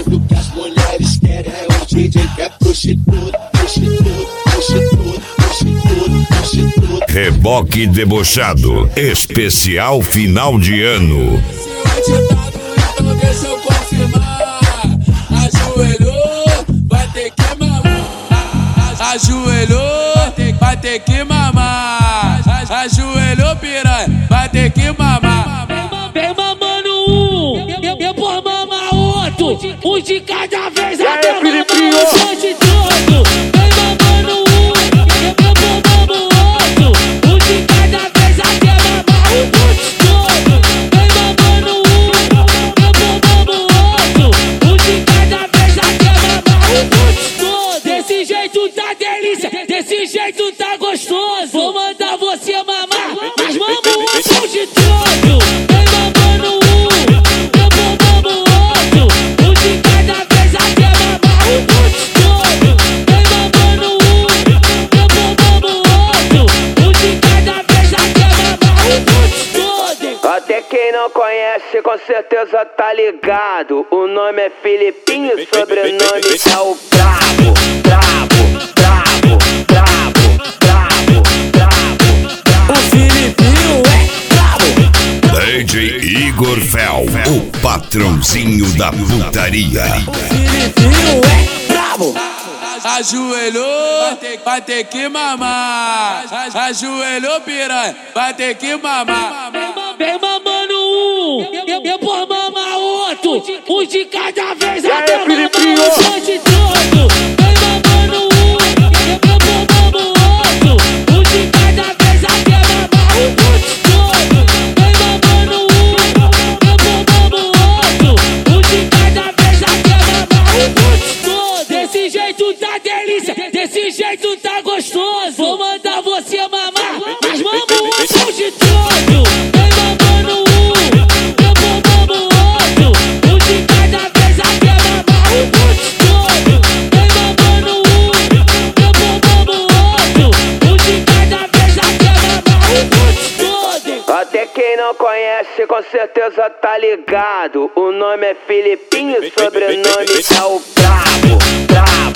Mas o que as mulheres querem é o DJ que é prostituta, prostituta, prostituta, prostituta, prostituta. Reboque debochado, especial final de ano. Então deixa eu confirmar. Ajoelhou, vai ter que mamar. Ajoelhou, vai ter que mamar. Ajoelhou, piranha, vai ter que mamar. Vem mamando um, depois mama outro. Um de cada vez até mamar o bonde todo. Vem mamando um, depois mama outro. Um de cada vez até mamar o bonde todo. Vem mamando um, depois mama outro. Um de cada vez até mamar o bonde todo. Desse jeito tá delícia, desse jeito tá gostoso. Vou mandar você mamar, mas mama o bonde todo. Vem mamando um, depois mama outro. Um de cada vez até mamar o bonde todo. Vem mamando um, depois mama outro. Um de cada vez até mamar o bonde todo. Até quem não conhece com certeza tá ligado. O nome é Filipinho, sobrenome é o Brabo. Brabo, brabo, brabo, brabo, brabo. O Filipinho é brabo. DJ Igor Fel, o patrãozinho da putaria. O Filipinho é brabo. Ajoelhou, vai ter que mamar. Ajoelhou, piranha, vai ter que mamar. Vem mamando um, depois mama outro. Um de cada vez até mamar o bonde todo. Vem mamando um, depois mama outro. Um de cada vez até mamar o bonde todo. Vem mamando um, depois mama outro. Um de cada vez até mamar o bonde todo. Desse jeito tá delícia, desse jeito tá gostoso. Vou mandar você mamar, mas mama o bonde todo. Vem mamando um, depois mama outro. Um de cada vez até mamar o bonde todo. Vem mamando um, depois mama outro. Um de cada vez até mamar o bonde todo. Até quem não conhece com certeza tá ligado. O nome é Filipinho, sobrenome é o Brabo. Brabo.